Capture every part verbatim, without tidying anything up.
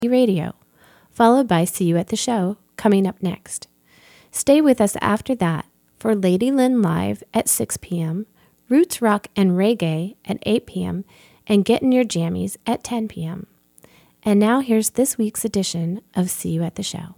Radio, followed by See You at the Show, coming up next. Stay with us after that for Lady Lynn Live at six p.m., Roots Rock and Reggae at eight p.m., and Getting Your Jammies at ten p.m. And now here's this week's edition of See You at the Show.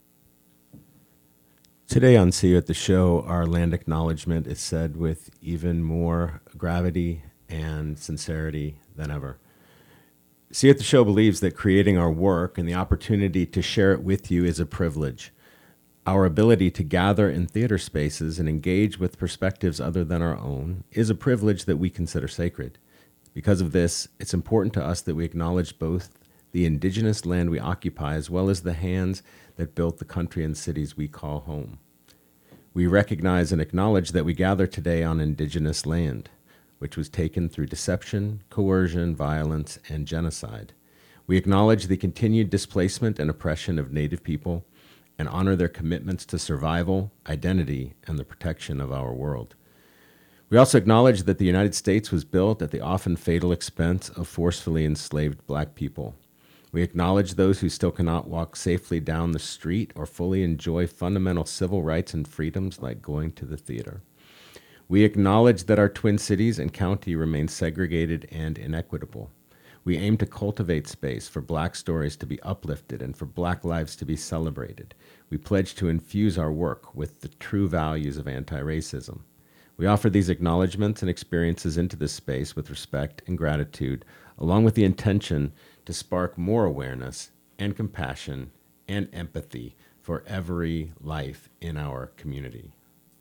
Today on See You at the Show, our land acknowledgement is said with even more gravity and sincerity than ever. See You at the Show believes that creating our work and the opportunity to share it with you is a privilege. Our ability to gather in theater spaces and engage with perspectives other than our own is a privilege that we consider sacred. Because of this, it's important to us that we acknowledge both the indigenous land we occupy as well as the hands that built the country and cities we call home. We recognize and acknowledge that we gather today on indigenous land, which was taken through deception, coercion, violence, and genocide. We acknowledge the continued displacement and oppression of Native people and honor their commitments to survival, identity, and the protection of our world. We also acknowledge that the United States was built at the often fatal expense of forcefully enslaved Black people. We acknowledge those who still cannot walk safely down the street or fully enjoy fundamental civil rights and freedoms like going to the theater. We acknowledge that our Twin Cities and county remain segregated and inequitable. We aim to cultivate space for Black stories to be uplifted and for Black lives to be celebrated. We pledge to infuse our work with the true values of anti-racism. We offer these acknowledgments and experiences into this space with respect and gratitude, along with the intention to spark more awareness and compassion and empathy for every life in our community.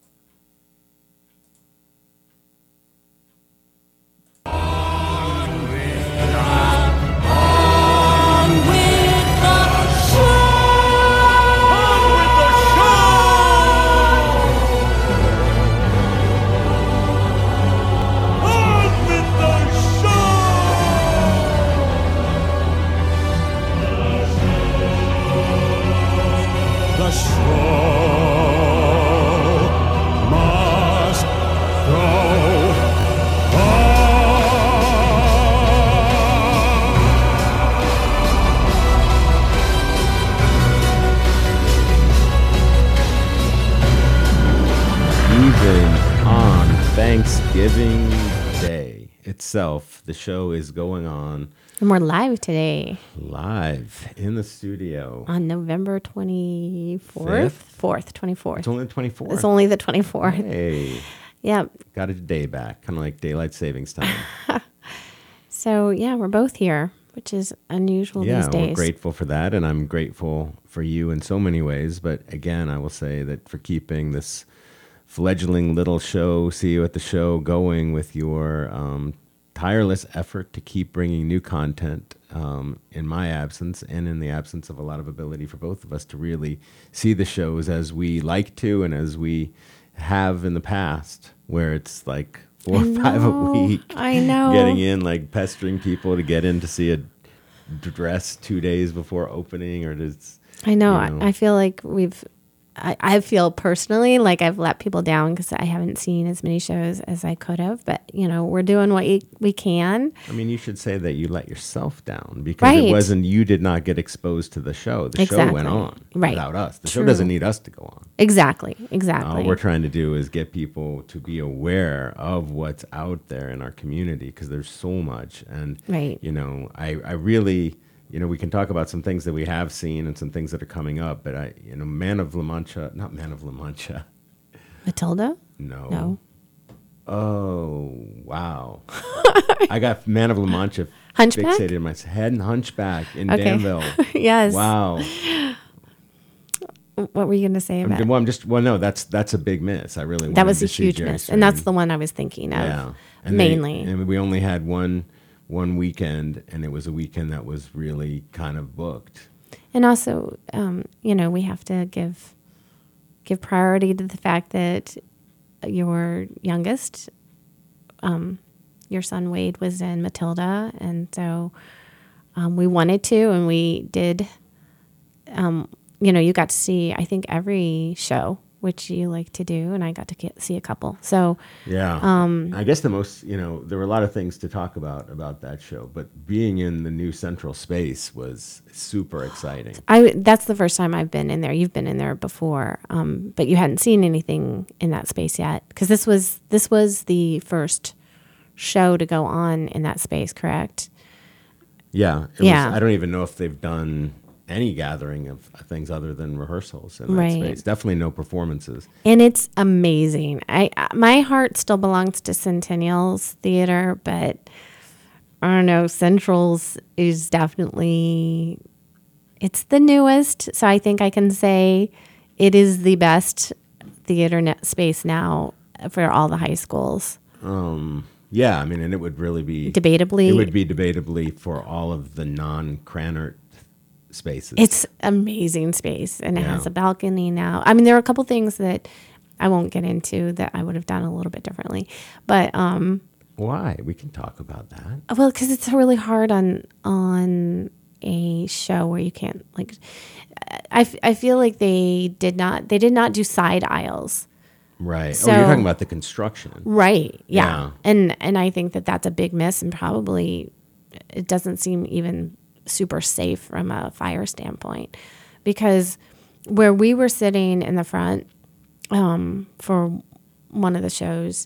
Thanksgiving Day itself, the show is going on. And we're live today. Live in the studio. On November twenty-fourth? Fifth? fourth, twenty-fourth. It's only the twenty-fourth. It's only the twenty-fourth. Hey. Yeah. Got a day back, kind of like daylight savings time. So, yeah, we're both here, which is unusual yeah, these days. We're grateful for that, and I'm grateful for you in so many ways. But again, I will say that for keeping this fledgling little show, See You at the Show, going with your um, tireless effort to keep bringing new content um, in my absence and in the absence of a lot of ability for both of us to really see the shows as we like to and as we have in the past, where it's like four or five a week. I know. Getting in, like pestering people to get in to see a dress two days before opening or just. I know. You know. I, I feel like we've. I, I feel personally like I've let people down because I haven't seen as many shows as I could have. But, you know, we're doing what we, we can. I mean, you should say that you let yourself down because right. it wasn't, you did not get exposed to the show. The exactly. show went on right. without us. The True. show doesn't need us to go on. Exactly. Exactly. All we're trying to do is get people to be aware of what's out there in our community because there's so much. And, right. you know, I, I really... You know, we can talk about some things that we have seen and some things that are coming up, but I, you know, Man of La Mancha, not Man of La Mancha. Matilda? No. No. Oh, wow. I got Man of La Mancha Hunchback? fixated in my head and Hunchback in okay. Danville. Yes. Wow. What were you going to say about I'm, well, I'm just, well, no, that's that's a big miss. I really That was a to see huge Jerry miss. Strain. And that's the one I was thinking of. Yeah. And mainly. They, and we only had one one weekend, and it was a weekend that was really kind of booked. And also, um, you know, we have to give give priority to the fact that your youngest, um, your son Wade, was in Matilda, and so um, we wanted to, and we did. Um, you know, you got to see, I think, every show which you like to do, and I got to get, see a couple. So Yeah. Um, I guess the most, you know, there were a lot of things to talk about about that show, but being in the new central space was super exciting. I that's the first time I've been in there. You've been in there before, um, but you hadn't seen anything in that space yet, because this was this was the first show to go on in that space, correct? Yeah. It Yeah. Was, I don't even know if they've done any gathering of things other than rehearsals in that Right. space. Definitely no performances. And it's amazing. I my heart still belongs to Centennial's Theater, but I don't know. Central's is definitely, it's the newest, so I think I can say it is the best theater net space now for all the high schools. Um, yeah, I mean, and it would really be Debatably, It would be debatably for all of the non-Cranert spaces. it's amazing space, and it Yeah. has a balcony now. I mean, there are a couple things that I won't get into that I would have done a little bit differently, but um, Why? We can talk about that. well, because it's really hard on on a show where you can't, like, I, f- I feel like they did not they did not do side aisles. Right. So- oh, you're talking about the construction. Right. Yeah. Yeah. And and I think that that's a big miss, and probably it doesn't seem even super safe from a fire standpoint, because where we were sitting in the front um, for one of the shows,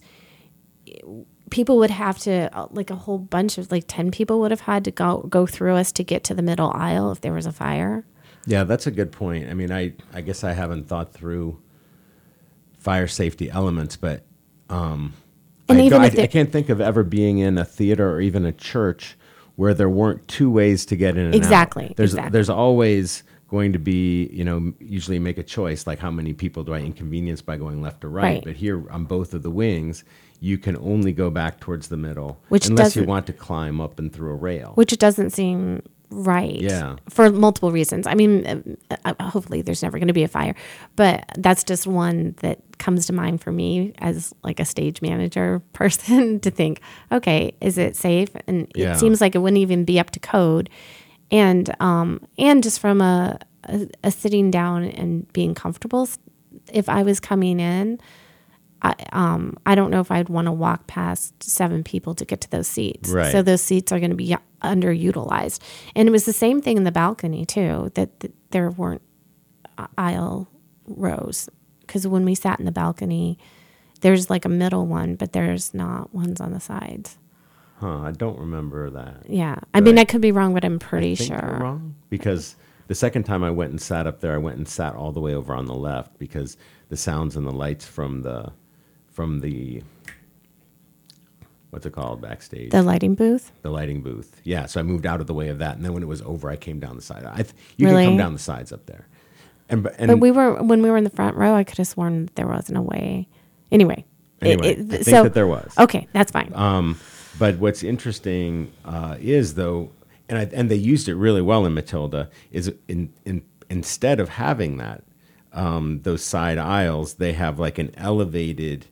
people would have to, like, a whole bunch of, like, ten people would have had to go go through us to get to the middle aisle if there was a fire. Yeah, that's a good point. I mean, I, I guess I haven't thought through fire safety elements, but um, And I, even don't- if I, they- I can't think of ever being in a theater or even a church where there weren't two ways to get in and Exactly, out. There's exactly. there's always going to be, you know, usually make a choice, like how many people do I inconvenience by going left or right. Right. But here on both of the wings, you can only go back towards the middle, Which unless you doesn't- want to climb up and through a rail. Which doesn't seem right. Yeah. For multiple reasons. I mean, uh, uh, hopefully there's never going to be a fire, but that's just one that comes to mind for me as, like, a stage manager person to think, okay, is it safe? And Yeah. it seems like it wouldn't even be up to code. And um, and just from a, a, a sitting down and being comfortable, if I was coming in, I, um, I don't know if I'd want to walk past seven people to get to those seats. Right. So those seats are going to be underutilized. And it was the same thing in the balcony too, that, that there weren't aisle rows. Because when we sat in the balcony, there's like a middle one, but there's not ones on the sides. Huh, I don't remember that. Yeah. I mean, Right. I could be wrong, but I'm pretty I think sure. you're wrong, because the second time I went and sat up there, I went and sat all the way over on the left, because the sounds and the lights from the from the what's it called backstage, The lighting booth? the lighting booth. Yeah, so I moved out of the way of that, and then when it was over, I came down the side. I th- you Really? can come down the sides up there, and b- and But we were, when we were in the front row, I could have sworn that there wasn't a way. Anyway. it- anyway, it- I think so- that there was. Okay, that's fine. Um, but what's interesting uh, is, though, and I, and they used it really well in Matilda, is in, in instead of having that um, those side aisles, they have like an elevated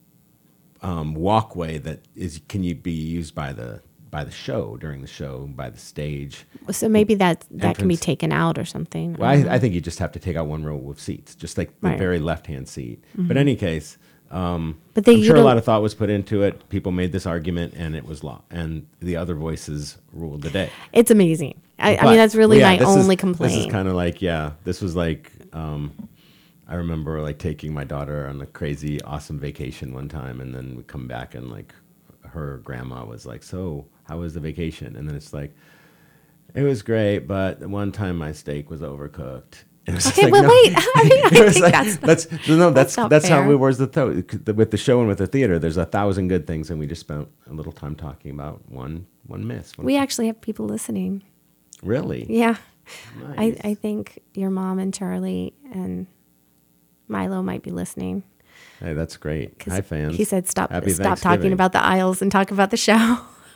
um, walkway that is can you be used by the by the show during the show by the stage. So maybe that that can be entrance. taken out or something. Well, I, I think you just have to take out one row of seats, just like the Right. very left hand seat. But in any case. Um, But they I'm sure a util- lot of thought was put into it. People made this argument, and it was law. And the other voices ruled the day. It's amazing. I, I But- mean, that's really well, yeah, my this is- only This complaint. is kind of like, yeah, this was like, um, I remember like taking my daughter on a crazy, awesome vacation one time, and then we come back, and like her grandma was like, "So, how was the vacation?" And then it's like, "It was great, but one time my steak was overcooked." And it was Okay, like, well, no. wait. I mean, I It was think like, that's, that's no, that's not that's how fair. it was. The th- with the show and with the theater, there's a thousand good things, and we just spent a little time talking about one one miss. One we actually have people listening. really, Yeah. Nice. I, I think your mom and Charlie and Milo might be listening. Hey, that's great. 'Cause Hi, fans. He said, stop, Happy stop talking Thanksgiving. about the aisles and talk about the show.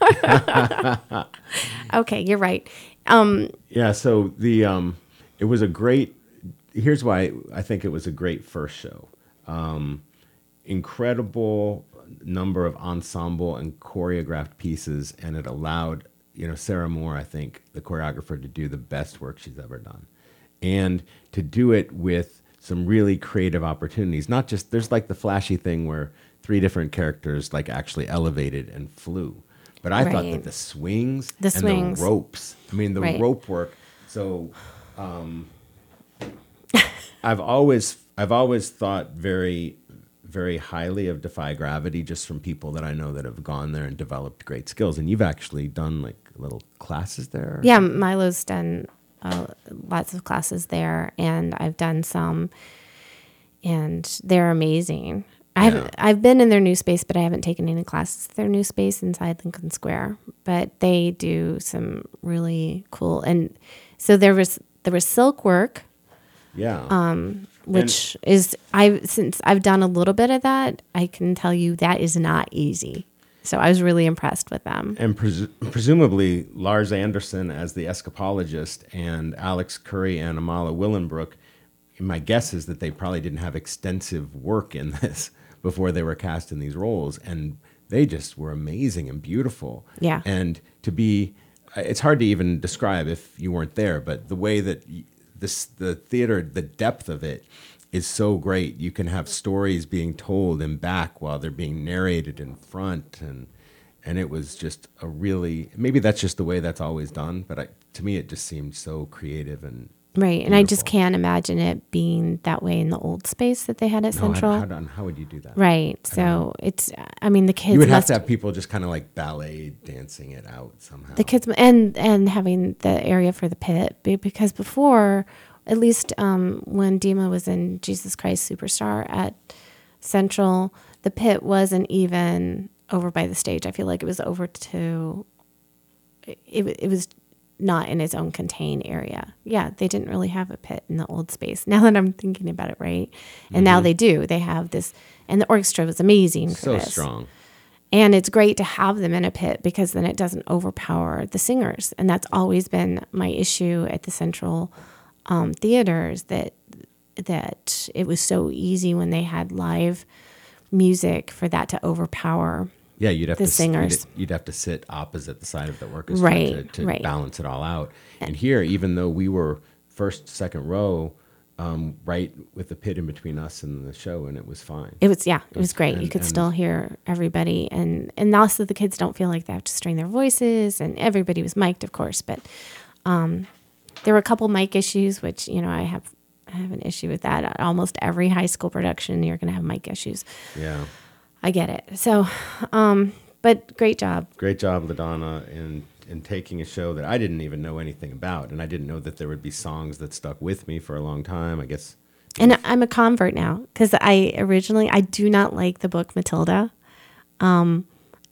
Okay, you're right. Um, Yeah, so the um, it was a great. Here's why I think it was a great first show. Um, incredible number of ensemble and choreographed pieces, and it allowed you know Sarah Moore, I think, the choreographer, to do the best work she's ever done, and to do it with some really creative opportunities. Not just, there's like the flashy thing where three different characters like actually elevated and flew. But I thought Right. that the swings The and swings. the ropes, I mean, the Right. rope work. So um, I've always, I've always thought very, very highly of Defy Gravity just from people that I know that have gone there and developed great skills. And you've actually done like little classes there? Yeah, Milo's done uh, lots of classes there, and I've done some, and they're amazing. I haven't, Yeah. I've been in their new space, but I haven't taken any classes at their new space inside Lincoln Square. But they do some really cool, and so there was there was silk work, Yeah. um, which is I since I've done a little bit of that, I can tell you that is not easy. So I was really impressed with them. And pres- presumably Lars Anderson as the escapologist and Alex Curry and Amala Willenbrook, my guess is that they probably didn't have extensive work in this before they were cast in these roles. And they just were amazing and beautiful. Yeah. And to be, it's hard to even describe if you weren't there, but the way that y- this, the theater, the depth of it is so great. You can have stories being told in back while they're being narrated in front, and and it was just a really, maybe that's just the way that's always done, but I, to me it just seemed so creative and Right. And I just beautiful. can't imagine it being that way in the old space that they had at No, Central. how, how, done- how would you do that? Right. So it's, I mean, the kids You would have must, to have people just kind of like ballet dancing it out somehow. the kids, and, and having the area for the pit, be- because before, at least um, when Dima was in Jesus Christ Superstar at Central, the pit wasn't even over by the stage. I feel like it was over to, it, it was not in its own contained area. Yeah, they didn't really have a pit in the old space. Now that I'm thinking about it, right? And now they do. They have this, and the orchestra was amazing for so this. strong. And it's great to have them in a pit because then it doesn't overpower the singers. And that's always been my issue at the Central um, theaters, that that it was so easy when they had live music for that to overpower. Yeah, you'd have the to s- singers. You'd, you'd have to sit opposite the side of the orchestra Right, to, to right. balance it all out. And here, even though we were first, second row, um, right with the pit in between us and the show, and it was fine. It was, yeah, it was great. You and- could and- still hear everybody. And, and also the kids don't feel like they have to strain their voices, and everybody was mic'd, of course. But um, there were a couple mic issues, which, you know, I have I have an issue with that. At almost every high school production, you're going to have mic issues. Yeah. I get it. So, um, but great job. Great job, LaDonna, in in taking a show that I didn't even know anything about, and I didn't know that there would be songs that stuck with me for a long time. I guess. And I'm a convert now because I originally, I do not like the book Matilda. Um,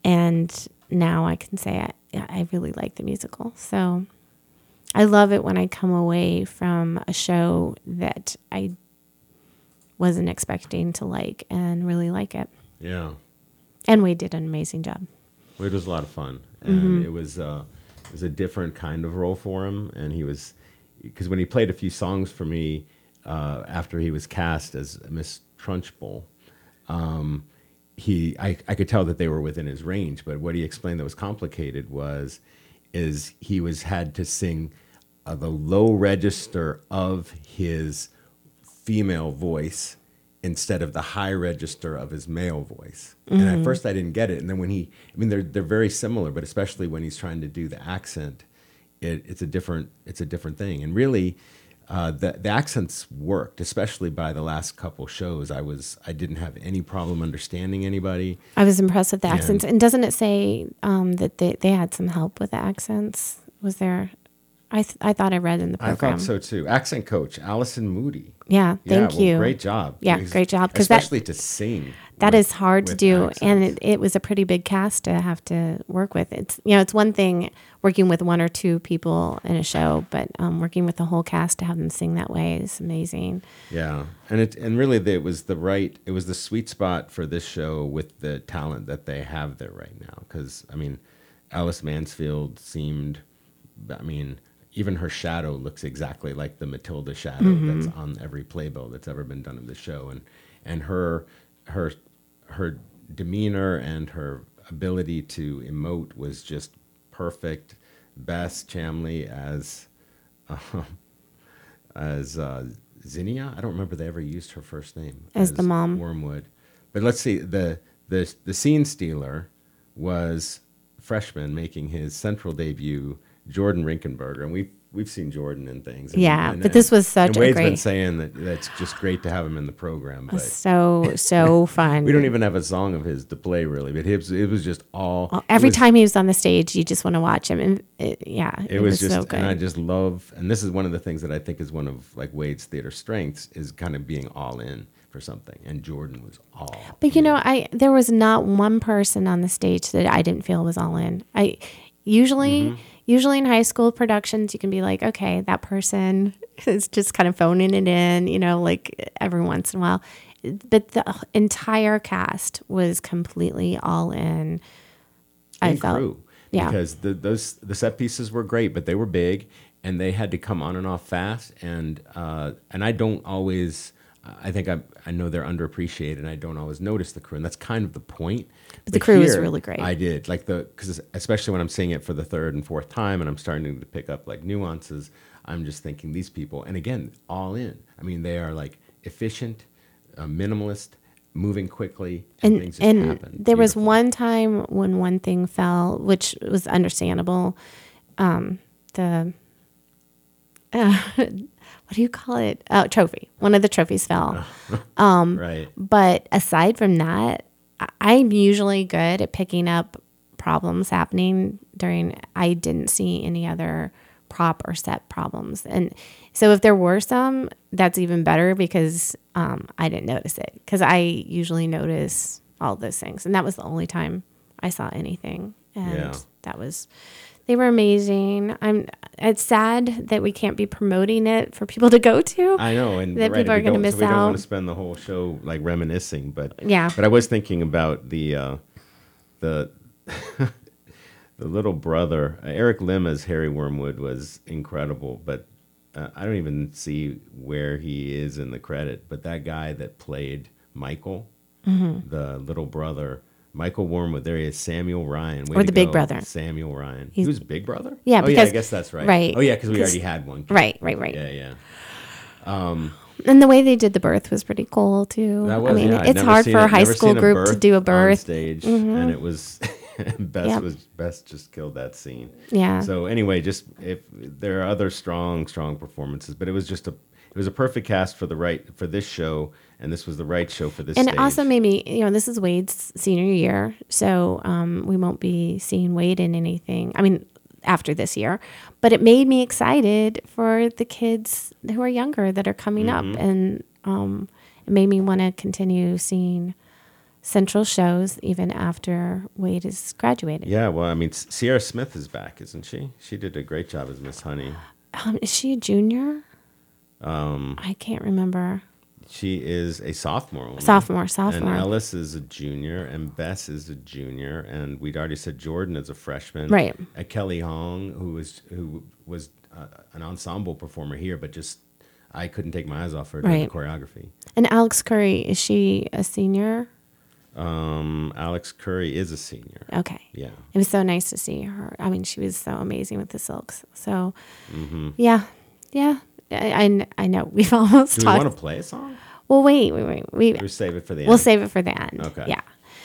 and now I can say I, yeah, I really like the musical. So I love it when I come away from a show that I wasn't expecting to like and really like it. Yeah, And Wade did an amazing job. it was a lot of fun, and it was uh, it was a different kind of role for him, and he was because when he played a few songs for me uh, after he was cast as Miss Trunchbull, um, he I, I could tell that they were within his range. But what he explained that was complicated was is he was had to sing uh, the low register of his female voice instead of the high register of his male voice. And at first I didn't get it. And then when he, I mean, they're they're very similar, but especially when he's trying to do the accent, it, it's a different it's a different thing. And really, uh, the the accents worked, especially by the last couple shows. I was I didn't have any problem understanding anybody. I was impressed with the And- accents. And doesn't it say um, that they, they had some help with the accents? Was there? I th- I thought I read in the I program. thought so too. Accent coach Allison Moody. Yeah, thank yeah, well, you. Great job. Yeah, Because- great job, 'cause that- especially to sing. That with- is hard to with do, and accents. it, it was a pretty big cast to have to work with. It's you know, it's one thing working with one or two people in a show, but um, working with the whole cast to have them sing that way is amazing. Yeah, and it and really the, it was the right it was the sweet spot for this show with the talent that they have there right now. Because I mean, Alice Mansfield seemed, I mean, even her shadow looks exactly like the Matilda shadow Mm-hmm. that's on every playbill that's ever been done in the show, and and her her her demeanor and her ability to emote was just perfect. Bess Chamley as uh, as uh, Zinnia. I don't remember they ever used her first name As the mom. Wormwood. But let's see. The the the scene stealer was freshman making his central debut, Jordan Rinkenberger, and we've we've seen Jordan in things. And, Yeah, and, but this was such and a Wade's great. been saying that that's just great to have him in the program. But So so fun. we don't even have a song of his to play really. But it was, it was just all. Well, every it was, time he was on the stage, you just want to watch him, and it, yeah, It, was, just, so good. and I just love, and this is one of the things that I think is one of like Wade's theater strengths is kind of being all in for something. And Jordan was all. But you in. know, I there was not one person on the stage that I didn't feel was all in. I usually Mm-hmm. usually in high school productions you can be like, okay, that person is just kind of phoning it in, you know, like every once in a while. But the entire cast was completely all in. I And felt crew, yeah. because the those the set pieces were great, but they were big and they had to come on and off fast. And uh, and I don't always. I think I I know they're underappreciated, and I don't always notice the crew, and that's kind of the point. But the crew is really great. I did like the because especially when I'm seeing it for the third and fourth time, and I'm starting to pick up like nuances. I'm just thinking these people, and again, all in. I mean, they are like efficient, uh, minimalist, moving quickly, and, and things just and happen. there was Beautiful. one time when one thing fell, which was understandable. Um, the uh, what do you call it? Oh, trophy. One of the trophies fell. Um, right. But aside from that, I- I'm usually good at picking up problems happening during. I didn't see any other prop or set problems, and so if there were some, that's even better because um, I didn't notice it because I usually notice all those things, and that was the only time I saw anything, and Yeah. that was. They were amazing. I'm. It's sad that we can't be promoting it for people to go to. I know, and that right, people are we going to don't- miss so we don't want out. to spend the whole show like reminiscing, but Yeah. But I was thinking about the uh, the the little brother uh, Eric Lim as Harry Wormwood was incredible, but uh, I don't even see where he is in the credit. But that guy that played Michael, Mm-hmm. the little brother. Michael Wormwood, there he is, Samuel Ryan. Way Or to the big go, brother. Samuel Ryan. He's- he was Big Brother? Yeah, oh, yeah, because- I guess that's right. right, Oh, yeah, because we 'cause- already had one. Right, right, right. Yeah, yeah. And the way they did the birth was pretty cool too. That was, I mean, yeah, I'd it's never hard seen for it- a high never school seen group to do a on birth. stage, Mhm. and it was Bess Yep. was Bess just killed that scene. Yeah. So anyway, just if there are other strong, strong performances, but it was just a it was a perfect cast for the right for this show, and this was the right show for this. And stage. it also made me, you know, this is Wade's senior year, so um, we won't be seeing Wade in anything. I mean, after this year, but it made me excited for the kids who are younger that are coming Mm-hmm. up, and um, it made me want to continue seeing Central shows even after Wade is graduated. Yeah, well, I mean, Sierra Smith is back, isn't she? She did a great job as Miss Honey. Um, is she a junior? Um, I can't remember. she is a sophomore. Only. Sophomore, And sophomore. Ellis is a junior, and Bess is a junior, and we'd already said Jordan is a freshman. Right. Uh, Kelly Hong, who was who was uh, an ensemble performer here, but just I couldn't take my eyes off her doing Right. the choreography. And Alex Curry, is she a senior? Um, Alex Curry is a senior. Okay. Yeah. It was so nice to see her. I mean, she was so amazing with the silks. So, Mm-hmm. yeah, yeah. I, I, I know we've almost Do we talked. want to play a song? Well, wait, wait, wait. We Or save it for the we'll end? save it for the end. Okay. Yeah.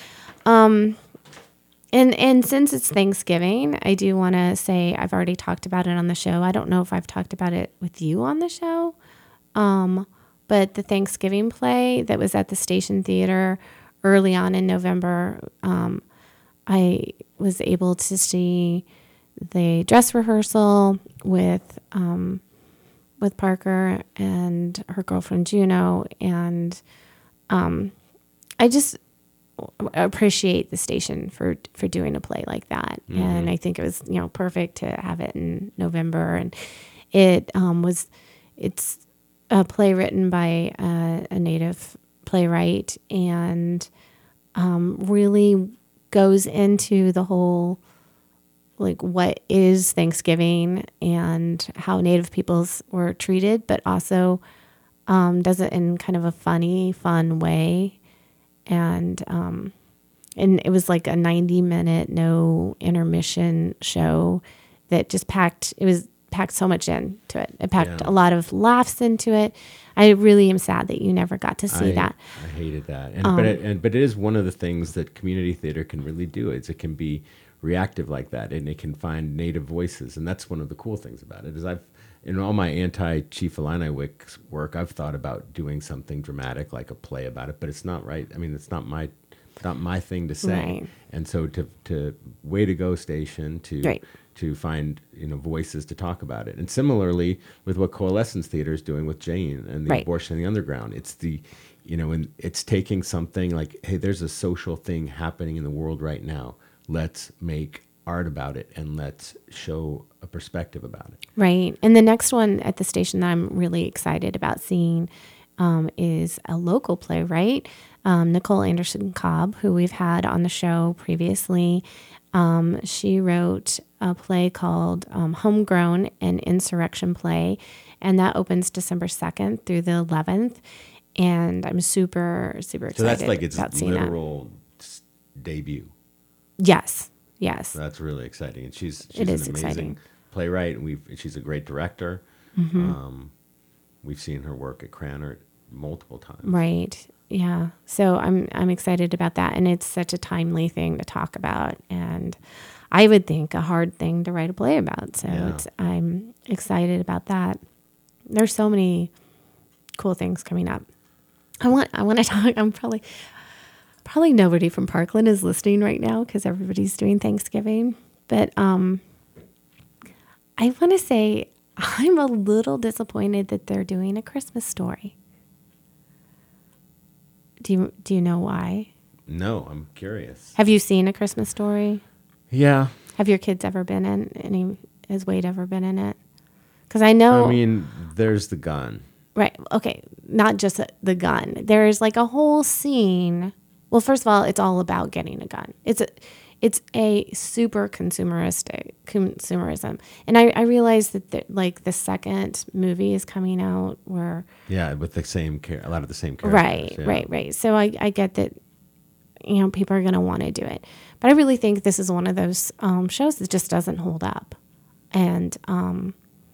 Um, and and since it's Thanksgiving, I do want to say I've already talked about it on the show. I don't know if I've talked about it with you on the show. Um, but the Thanksgiving play that was at the Station Theater early on in November, um, I was able to see the dress rehearsal with um, with Parker and her girlfriend Juno, and um, I just appreciate the station for for doing a play like that. Mm-hmm. And I think it was, you know, perfect to have it in November, and it um, was it's a play written by a, a native playwright, and um, really goes into the whole, like, what is Thanksgiving and how Native peoples were treated, but also um, does it in kind of a funny, fun way. And um, and it was like a ninety minute, no intermission show that just packed, it was packed so much into it. It packed Yeah. a lot of laughs into it. I really am sad that you never got to see I, that. I hated that. And, Um, but, it, and, but it is one of the things that community theater can really do is it can be reactive like that, and it can find native voices. And that's one of the cool things about it is I've, in all my anti-Chief Illini work, I've thought about doing something dramatic like a play about it, but it's not right. I mean, it's not my not my thing to say. Right. And so to, to way to go station to Right. to find, you know, voices to talk about it. And similarly with what Coalescence Theater is doing with Jane and the Right. abortion in the underground. It's the, you know, and it's taking something like, hey, there's a social thing happening in the world right now. Let's make art about it and let's show a perspective about it. Right. And the next one at the station that I'm really excited about seeing um, is a local playwright, um, Nicole Anderson Cobb, who we've had on the show previously. Um, she wrote a play called um, Homegrown, an Insurrection Play, and that opens December second through the eleventh. And I'm super, super excited So that's like its about seeing that. literal s- debut. Yes. Yes. So that's really exciting. And she's, she's It an is amazing exciting. playwright. And we've, she's a great director. Mm-hmm. Um, we've seen her work at Cranard multiple times. Right. Yeah. So I'm I'm excited about that, and it's such a timely thing to talk about, and I would think a hard thing to write a play about. So Yeah. it's I'm excited about that. There's so many cool things coming up. I want I want to talk. I'm probably probably nobody from Parkland is listening right now because everybody's doing Thanksgiving, but um, I want to say I'm a little disappointed that they're doing A Christmas Story. Do you do you know why? No, I'm curious. Have you seen A Christmas Story? Yeah. Have your kids ever been in any? Has Wade ever been in it? Because I know. I mean, there's the gun. Right. Okay. Not just the gun. There's like a whole scene. Well, first of all, it's all about getting a gun. It's a, it's a super consumeristic consumerism, and I, I realize that the, like the second movie is coming out where. Yeah, with the same char- a lot of the same characters. Right. yeah. Right. Right. So I I get that. You know, people are going to want to do it, but I really think this is one of those um, shows that just doesn't hold up, and. Um,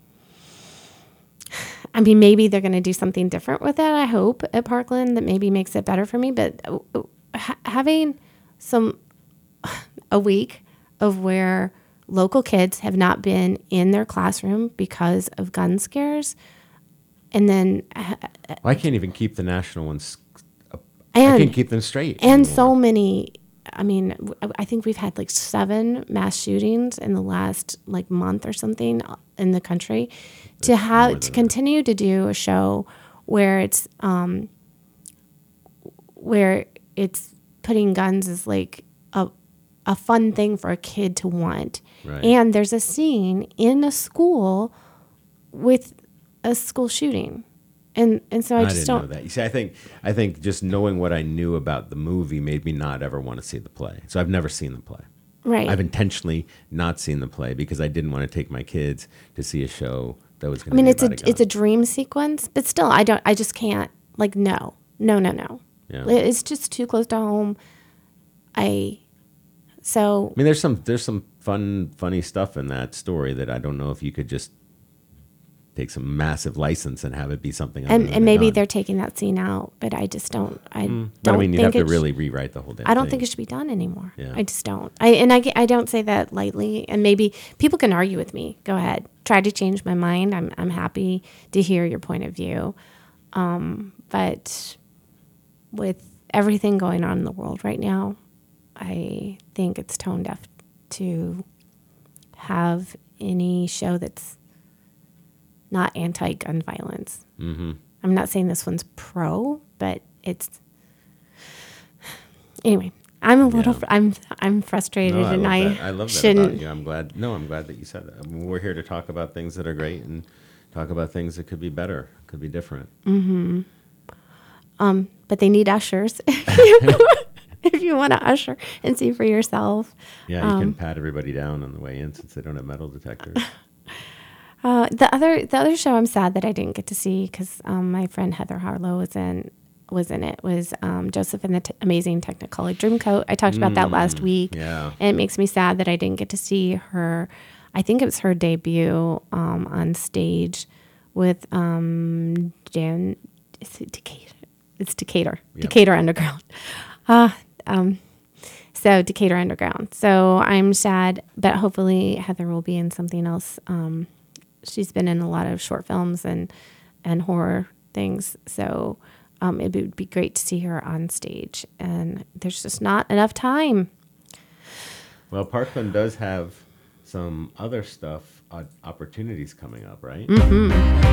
I mean, maybe they're going to do something different with that, I hope, at Parkland that maybe makes it better for me. But uh, ha- having some, a week of where local kids have not been in their classroom because of gun scares, and then. Uh, Well, I can't even keep the national ones. Uh, and, I can't keep them straight. And anymore. so many. I mean, w- I think we've had like seven mass shootings in the last like month or something in the country. To have to continue to do a show where it's um, where it's putting guns as like a a fun thing for a kid to want, Right. and there's a scene in a school with a school shooting. And and so I, I just didn't don't. know that. You see, I think I think just knowing what I knew about the movie made me not ever want to see the play. So I've never seen the play. Right. I've intentionally not seen the play because I didn't want to take my kids to see a show that was going I mean, to be it's a, about a gun. it's a dream sequence, but still, I don't. I just can't. Like, no, no, no, no. Yeah. It's just too close to home. I. So I mean, there's some there's some fun, funny stuff in that story that I don't know if you could just take some massive license and have it be something. other and than and a maybe gun. they're taking that scene out, but I just don't. I don't. But I mean, you'd think have to it sh- really rewrite the whole damn I don't thing. think it should be done anymore. Yeah. I just don't. I and I get- I don't say that lightly. And maybe people can argue with me. Go ahead. Try to change my mind. I'm I'm happy to hear your point of view. Um, but with everything going on in the world right now, I think it's tone deaf to have any show that's not anti-gun violence. Mm-hmm. I'm not saying this one's pro, but it's anyway. I'm a little. Yeah. Fr- I'm. I'm frustrated, No, I and love I, that. I love that shouldn't. about you. I'm glad. No, I'm glad that you said that. I mean, we're here to talk about things that are great and talk about things that could be better, could be different. Um, but they need ushers. If you want to usher and see for yourself. Yeah, you Um, can pat everybody down on the way in since they don't have metal detectors. Uh, the other the other show I'm sad that I didn't get to see because um, my friend Heather Harlow was in was in it was um, Joseph and the T- Amazing Technicolor Dreamcoat. I talked about that last week, yeah. and it makes me sad that I didn't get to see her I think it was her debut um, on stage with um, Dan. Is it Decatur? It's Decatur. Yep. Decatur Underground. Uh, um, so Decatur Underground. So I'm sad, but hopefully Heather will be in something else. Um, she's been in a lot of short films and and horror things. So um, it would be great to see her on stage. And there's just not enough time. Well, Parkland does have some other stuff, uh, opportunities coming up, right? Mm-hmm.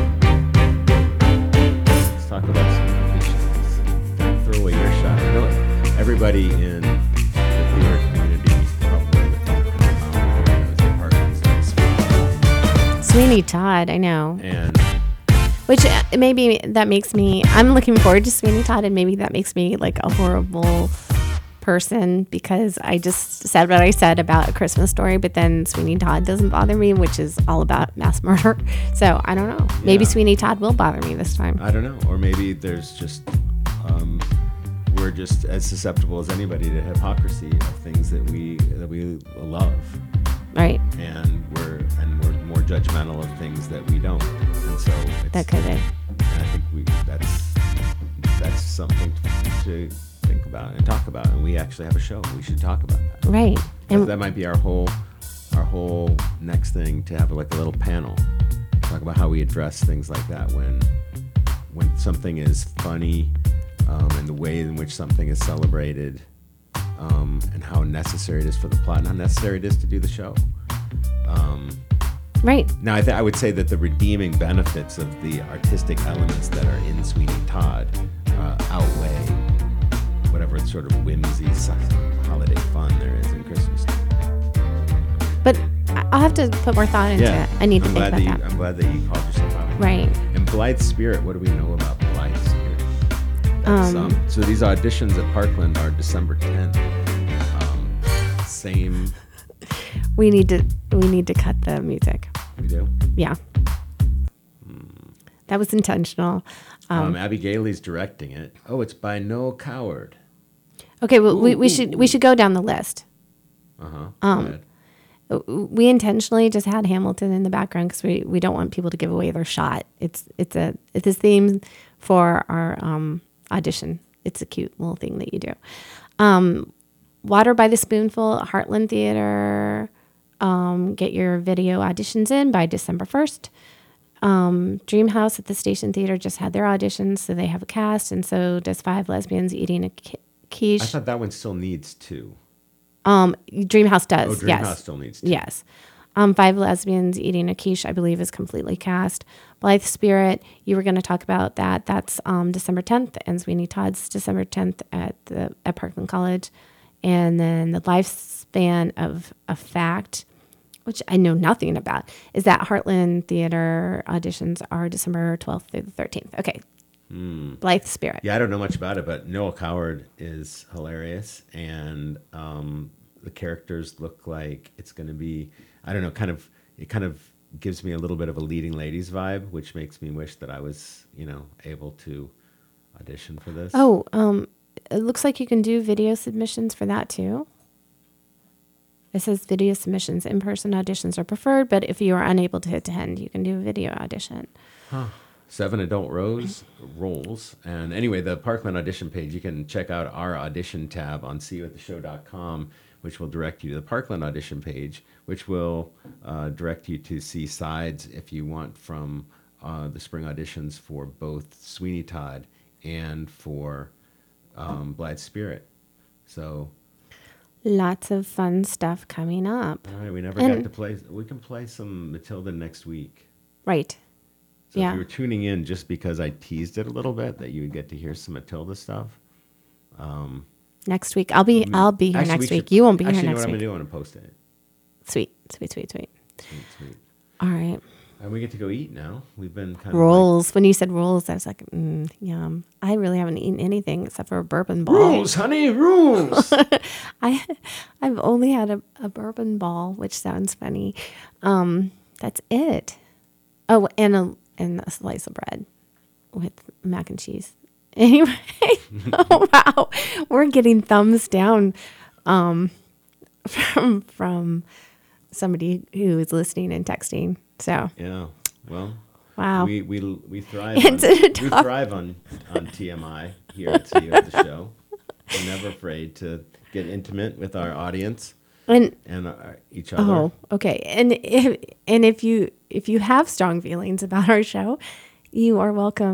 Let's talk about some auditions. Don't throw away your shot. I know everybody in the theater community probably um, knows that Parkland's like Sweeney Todd, I know. And which uh, maybe that makes me, I'm looking forward to Sweeney Todd, and maybe that makes me like a horrible person because I just said what I said about A Christmas Story, but then Sweeney Todd doesn't bother me, which is all about mass murder. So I don't know. Maybe Yeah. Sweeney Todd will bother me this time. I don't know. Or maybe there's just, um, we're just as susceptible as anybody to hypocrisy of things that we that we love. Right. And we're and we're more judgmental of things that we don't. And so it's, That could be. and I think we that's that's something to think about and talk about. And we actually have a show. We should talk about that. Right. And And that might be our whole our whole next thing, to have like a little panel. Talk about how we address things like that when when something is funny, um, and the way in which something is celebrated, um, and how necessary it is for the plot and how necessary it is to do the show. Um, right. now, I, th- I would say that the redeeming benefits of the artistic elements that are in Sweeney Todd uh, outweigh whatever sort of whimsy, holiday fun there is in Christmas. But I- I'll have to put more thought into Yeah, it. I need to I'm think glad about that. You, that. I'm glad that you called yourself out. Right. And Blythe Spirit, what do we know about Blythe Spirit? That's, Um, um, so these auditions at Parkland are December tenth. Um, same, We need to we need to cut the music. we do. Yeah. That was intentional. Um, Um, Abby Gailey's directing it. Oh, it's by Noel Coward. okay, well, we, ooh, we ooh, should ooh. we should go down the list. Uh-huh. Um, Go ahead. We intentionally just had Hamilton in the background because we, we don't want people to give away their shot. It's it's a it's a theme for our um, audition. It's a cute little thing that you do. Um, Water by the Spoonful, Heartland Theater. Um, get your video auditions in by December first. Um, Dream House at the Station Theater just had their auditions, so they have a cast, and so does Five Lesbians Eating a Qui- Quiche. I thought that one still needs two. Um, Dream House does. Oh, Dream yes. House still needs two. Yes. Um, Five Lesbians Eating a Quiche, I believe, is completely cast. Blythe Spirit, you were going to talk about that. That's um, December tenth, and Sweeney Todd's December tenth at the at Parkland College. And then the lifespan of a fact, which I know nothing about, is that Heartland Theater auditions are December twelfth through the thirteenth. Okay. Mm. Blythe Spirit. Yeah, I don't know much about it, but Noel Coward is hilarious, and um, the characters look like it's going to be, I don't know, kind of, it kind of gives me a little bit of a leading ladies vibe, which makes me wish that I was, you know, able to audition for this. Oh, um, it looks like you can do video submissions for that too. It says video submissions. In-person auditions are preferred, but if you are unable to attend, you can do a video audition. Huh. Seven adult rows, roles. And anyway, the Parkland audition page, you can check out our audition tab on see you at the show dot com, which will direct you to the Parkland audition page, which will uh, direct you to see sides if you want from uh, the spring auditions for both Sweeney Todd and for um, Blythe Spirit. So, Lots of fun stuff coming up. all right, we never And- got to play. We can play some Matilda next week. Right. So Yeah. if you were tuning in just because I teased it a little bit, that you would get to hear some Matilda stuff. Next week. I'll be I'll be here Actually, next we week. should- You won't be actually, here you know next what I'm week. going to do? I'm going to post it. Sweet. Sweet, sweet, sweet. Sweet, sweet. All right. And we get to go eat now. We've been kind of Rolls. When you said rolls, I was like, mm, yum. I really haven't eaten anything except for a bourbon ball. like, rules, honey, rules. I, I've only had a, a bourbon ball, which sounds funny. Um, that's it. Oh, and a and a slice of bread with mac and cheese. Anyway, oh wow, we're getting thumbs down um, from from somebody who is listening and texting. So, Yeah. Well, wow. we we we thrive It's on, a we tough- thrive on on T M I here at See You at the Show. We're never afraid to get intimate with our audience And and our, each other. oh, okay. And if and if you if you have strong feelings about our show, you are welcome